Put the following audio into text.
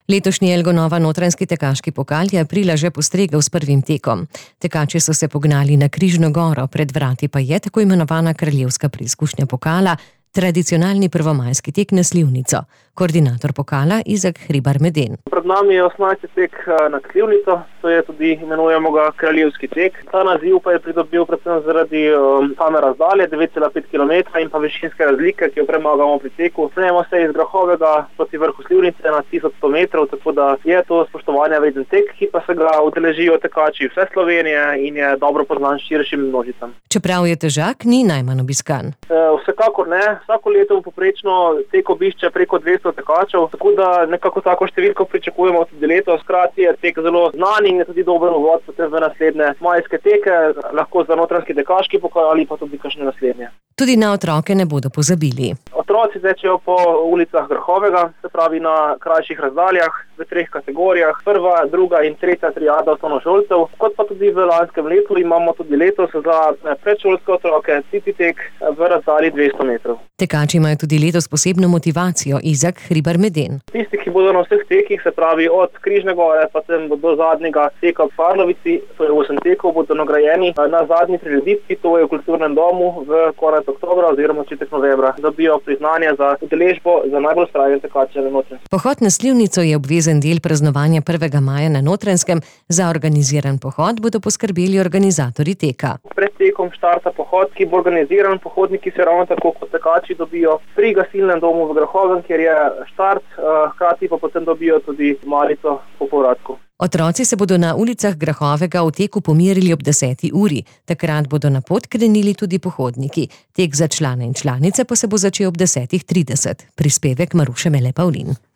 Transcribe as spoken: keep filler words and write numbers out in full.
Letošnji Elgonova notranjski tekaški pokal je aprila že postregel s prvim tekom. Tekači so se pognali na Križno goro, pred vrati pa je tako imenovana kraljevska preizkušnja pokala, tradicionalni prvomajski tek na Slivnico. Koordinator pokala Izak Hribar-Meden. Pred nami je osemnajsti tek na Slivnico, to je tudi imenujemo ga kraljevski tek. Ta naziv pa je pridobil predvsem zaradi um, same razdalje, devet cela pet kilometra in pa višinske razlike, ki jo premagamo pri teku. Snemo se iz Grahovega proti vrhu Slivnice na tisoč sto metrov, tako da je to spoštovanja vreden tek, ki pa se ga udeležijo tekači vse Slovenije in je dobro poznan širšim množicam. Čeprav je težak, ni najmanj obiskan. E, vsekakor ne. Vsako leto poprečno tek obišče preko dvesto tekačev, tako da nekako tako številko pričakujemo tudi letos. Hkrati je tek zelo znan in je tudi dober uvod potem v naslednje majske teke, lahko za notranjski tekaški pokal ali pa tudi kakšne naslednje. Tudi na otroke ne bodo pozabili. Otroci tečejo po ulicah Grahovega, se pravi na krajših razdaljah, v treh kategorijah, prva, druga in tretja triada osnovnošolcev, kot pa tudi v lanskem letu imamo tudi letos za predšolske otroke city tek v razdalji dvesto metrov. Tekači imajo tudi letos posebno motivacijo, Izak Hribar-Meden. Tisti, ki bodo na vseh tekih, se pravi od Križne gore pa do zadnjega teka v Farlovici, to je osem tekov, bodo nagrajeni na zadnji prireditvi, to je v Kulturnem domu v konec oktobra oziroma začetek novembra. Dobijo priznanje za udeležbo za najbolj vztrajne tekače na Notranjskem. Pohod na Slivnico je obvezen del praznovanja prvega maja na Notranjskem. Za organiziran pohod bodo poskrbeli organizatorji teka. Pred tekom štarta pohod, ki bo organiziran, pohodniki se ravno tako kot tekači dobijo pri gasilnem domu v Grahovem, kjer je štart, hkrati pa potem dobijo tudi malico po povratku. Otroci se bodo na ulicah Grahovega v teku pomirili ob deseti uri. Takrat bodo na pot krenili tudi pohodniki. Tek za člane in članice pa se bo začel ob desetih trideset. Prispevek Maruše Mele Pavlin.